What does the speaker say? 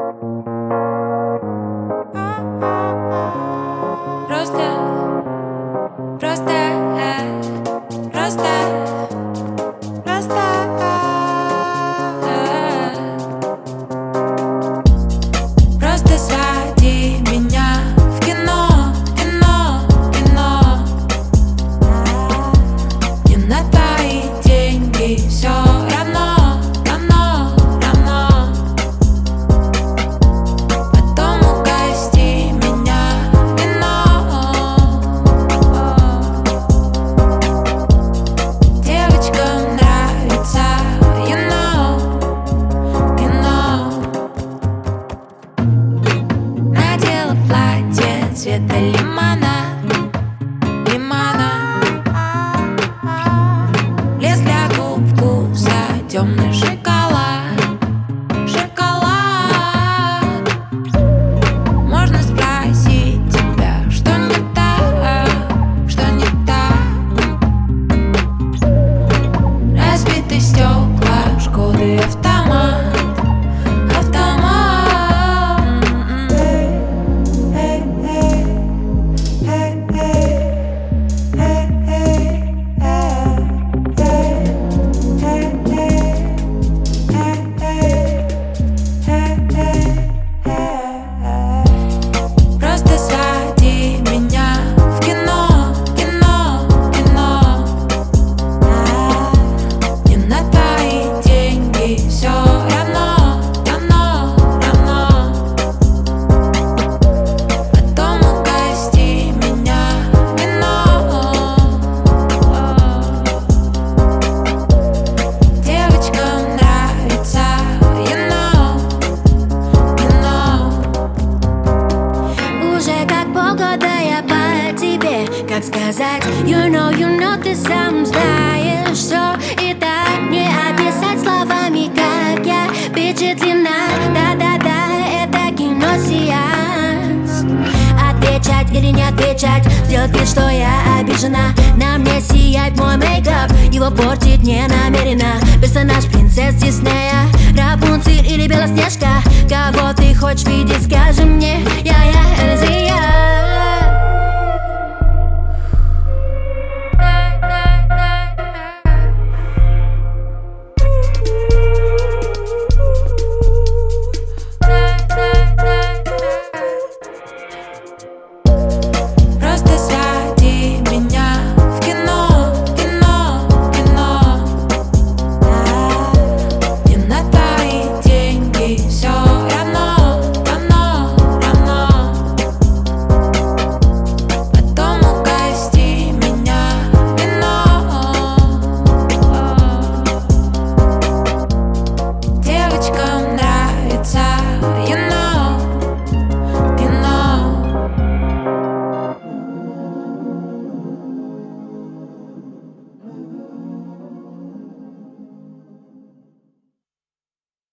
Просто своди меня в кино, кино, кино. Мне на твои деньги все равно, равно, равно. Потом угости меня вино. Девочкам нравится кино, кино. Надела платье цвета лимона, лимона. Лес для губ вкуса темный шоколад, шоколад. Можно спросить тебя, что не так, что не так. Разбиты стекла, Шкоды автомат, автомат. Просто своди меня в кино, кино, кино. Мне на твои деньги все равно, равно, равно. Потом угости меня вино. Девочкам нравится кино, кино. Уже как полгода я по тебе, как сказать, you know, ты сам знаешь все. И так не описать словами, как я впечатлена. Да-да-да, это киносеанс. Отвечать или не отвечать, сделать вид, что я обижена. На мне сияет мой мейкап, его портить не намерена. Персонаж принцесс Диснея, Рапунцель или Белоснежка. Кого ты хочешь видеть, скажи мне.